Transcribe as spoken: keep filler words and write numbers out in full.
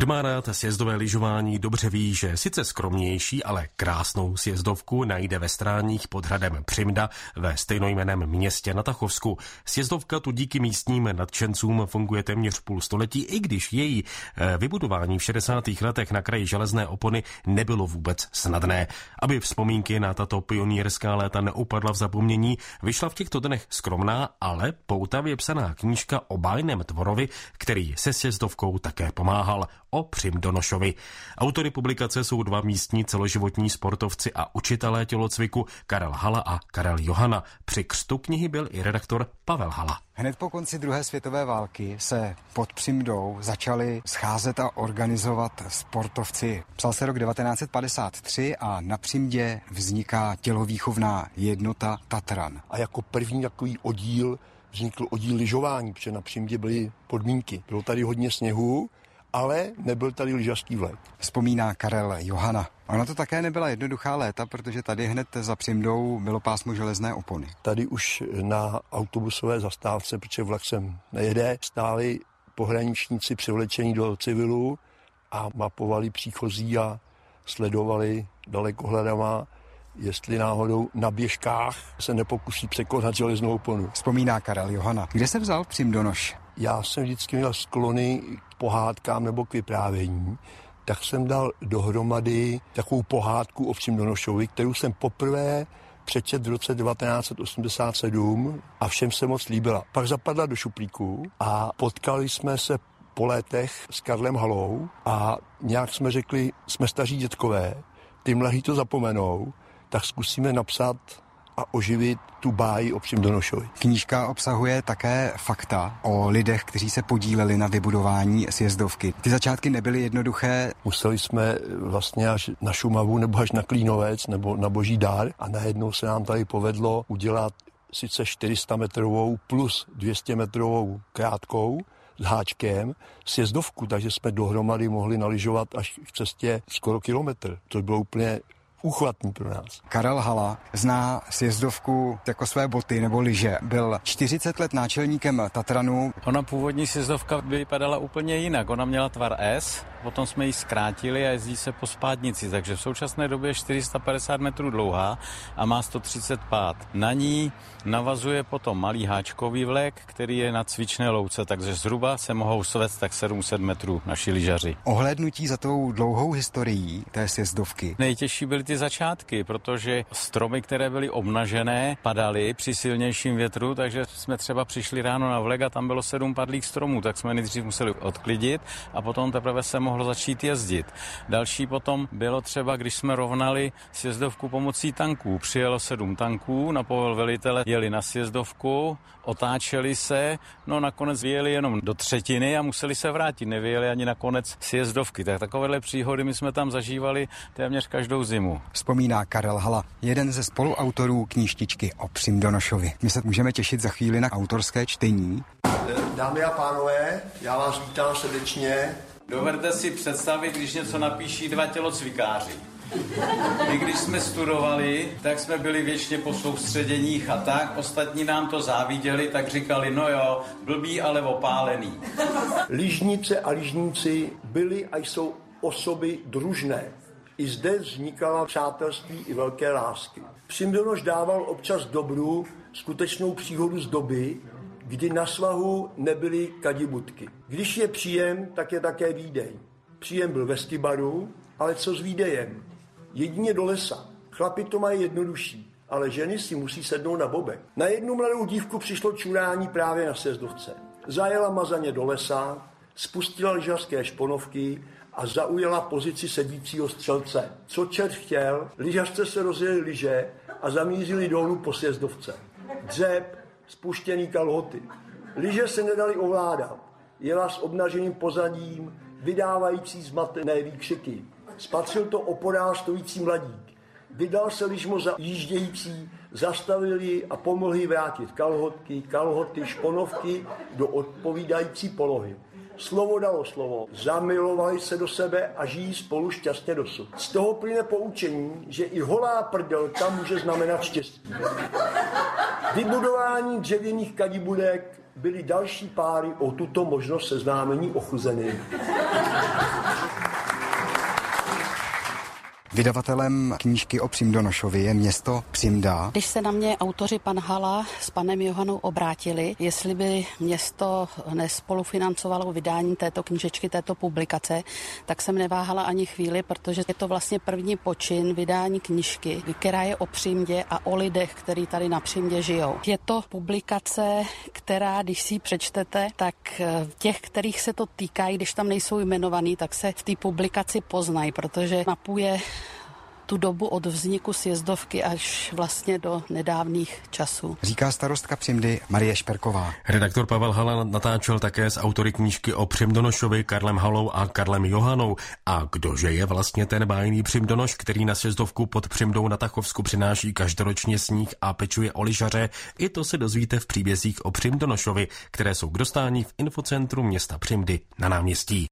Kdo má rád sjezdové lyžování, dobře ví, že sice skromnější, ale krásnou sjezdovku najde ve Stráních pod hradem Přimda ve stejnojmenném městě na Tachovsku. Sjezdovka tu díky místním nadšencům funguje téměř půl století, i když její vybudování v šedesátých letech na kraji železné opony nebylo vůbec snadné. Aby vzpomínky na tato pionýrská léta neupadla v zapomnění, vyšla v těchto dnech skromná, ale poutavě psaná knížka o bájném tvorovi, který se sjezdovkou také pomáhal, o Přimdonošovi. Autory publikace jsou dva místní celoživotní sportovci a učitelé tělocviku Karel Hala a Karel Johana. Při křtu knihy byl i redaktor Pavel Hala. Hned po konci druhé světové války se pod Přimdou začali scházet a organizovat sportovci. Psal se rok devatenáct set padesát tři a na Přimdě vzniká tělovýchovná jednota Tatran. A jako první takový oddíl vznikl oddíl lyžování, protože na Přimdě byly podmínky. Bylo tady hodně sněhu, ale nebyl tady lyžařský vlek. Vzpomíná Karel Johana. Ono to také nebyla jednoduchá léta, protože tady hned za Přimdou bylo pásmo železné opony. Tady už na autobusové zastávce, protože vlak sem nejede, stáli pohraničníci přivlečení do civilu a mapovali příchozí a sledovali dalekohledama, jestli náhodou na běžkách se nepokusí překonat železnou oponu. Vzpomíná Karel Johana. Kde se vzal Přimdonoš? Já jsem vždycky měl sklony k pohádkám nebo k vyprávění, tak jsem dal dohromady takovou pohádku o Přimdonošovi, kterou jsem poprvé přečet v roce devatenáct set osmdesát sedm a všem se moc líbila. Pak zapadla do šuplíku a potkali jsme se po létech s Karlem Halou a nějak jsme řekli, jsme staří dětkové, ty mladí to zapomenou, tak zkusíme napsat a oživit tu báji o Přimdonošovi. Knížka obsahuje také fakta o lidech, kteří se podíleli na vybudování sjezdovky. Ty začátky nebyly jednoduché. Museli jsme vlastně až na Šumavu nebo až na Klínovec nebo na Boží Dár a najednou se nám tady povedlo udělat sice čtyři sta metrovou plus dvě stě metrovou krátkou s háčkem sjezdovku, takže jsme dohromady mohli nalyžovat až v cestě skoro kilometr. To bylo úplně úchvatný pro nás. Karel Hala zná sjezdovku jako své boty nebo lyže. Byl čtyřicet let náčelníkem Tatranu. Ona původní sjezdovka vypadala úplně jinak. Ona měla tvar S, potom jsme ji zkrátili a jezdí se po spádnici, takže v současné době je čtyři sta padesát metrů dlouhá a má sto třicet pád. Na ní navazuje potom malý háčkový vlek, který je na cvičné louce, takže zhruba se mohou svést tak sedm set metrů naši lyžaři. Ohlédnutí za tou dlouhou historií té sjezdovky. Nejtěžší byly ty začátky, protože stromy, které byly obnažené, padaly při silnějším větru, takže jsme třeba přišli ráno na vlek a tam bylo sedm padlých stromů, tak jsme nejdřív museli odklidit a potom teprve se mohlo začít jezdit. Další potom bylo třeba, když jsme rovnali sjezdovku pomocí tanků. Přijelo sedm tanků, na povel velitele jeli na sjezdovku, otáčeli se, no nakonec vyjeli jenom do třetiny a museli se vrátit, nevyjeli ani na konec sjezdovky. Tak takovéhle příhody my jsme tam zažívali téměř každou zimu. Vzpomíná Karel Hala, jeden ze spoluautorů knížtičky o Přimdonošovi. My se můžeme těšit za chvíli na autorské čtení. Dámy a pánové, já vás vítám srdečně. Dovedete si představit, když něco napíší dva tělocvikáři. My když jsme studovali, tak jsme byli věčně po soustředěních a tak, ostatní nám to záviděli, tak říkali, no jo, blbý, ale opálený. Lyžnice a lyžníci byli a jsou osoby družné. I zde vznikala přátelství i velké lásky. Přimdonoš dával občas dobru skutečnou příhodu z doby, kdy na svahu nebyly kadibudky. Když je příjem, tak je také výdej. Příjem byl ve Stybaru, ale co s výdejem? Jedině do lesa. Chlapi to mají jednodušší, ale ženy si musí sednout na bobek. Na jednu mladou dívku přišlo čurání právě na sjezdovce. Zajela mazaně do lesa, spustila lyžařské šponovky a zaujala pozici sedícího střelce. Co čert chtěl, lyžařce se rozjeli lyže a zamířili dolů po sjezdovce. Dřep, spuštěný kalhoty. Lyže se nedali ovládat. Jela s obnaženým pozadím, vydávající zmatené výkřiky. Spatřil to opodál stojící mladík. Vydal se lyžmo za jíždějící, zastavil ji a pomohl jí vrátit kalhotky, kalhoty, šponovky do odpovídající polohy. Slovo dalo slovo, zamilovali se do sebe a žijí spolu šťastně dosud. Z toho plyne poučení, že i holá prdelka může znamenat štěstí. Vybudování dřevěných kadibudek byly další páry o tuto možnost seznámení ochuzeny. Vydavatelem knížky o Přimdonošovi je město Přimda. Když se na mě autoři pan Hala s panem Johanou obrátili, jestli by město nespolufinancovalo vydání této knížečky, této publikace, tak jsem neváhala ani chvíli, protože je to vlastně první počin vydání knížky, která je o Přimdě a o lidech, kteří tady na Přimdě žijou. Je to publikace, která, když si ji přečtete, tak těch, kterých se to týká, když tam nejsou jmenovaný, tak se v té publikaci poznají, protože mapuje tu dobu od vzniku sjezdovky až vlastně do nedávných časů. Říká starostka Přimdy Marie Šperková. Redaktor Pavel Hala natáčel také s autory knížky o Přimdonošovi Karlem Halou a Karlem Johanou. A kdože je vlastně ten bájný Přimdonoš, který na sjezdovku pod Přimdou na Tachovsku přináší každoročně sníh a pečuje o lyžaře? I to se dozvíte v příbězích o Přimdonošovi, které jsou k dostání v infocentru města Přimdy na náměstí.